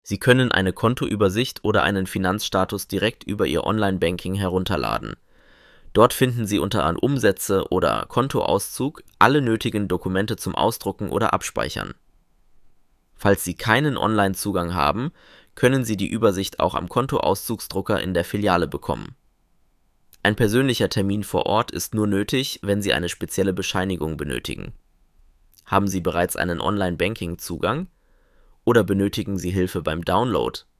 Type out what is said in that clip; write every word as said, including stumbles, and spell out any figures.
Sie können eine Kontoübersicht oder einen Finanzstatus direkt über Ihr Online-Banking herunterladen. Dort finden Sie unter an Umsätze oder Kontoauszug alle nötigen Dokumente zum Ausdrucken oder Abspeichern. Falls Sie keinen Online-Zugang haben, können Sie die Übersicht auch am Kontoauszugsdrucker in der Filiale bekommen. Ein persönlicher Termin vor Ort ist nur nötig, wenn Sie eine spezielle Bescheinigung benötigen. Haben Sie bereits einen Online-Banking-Zugang oder benötigen Sie Hilfe beim Download?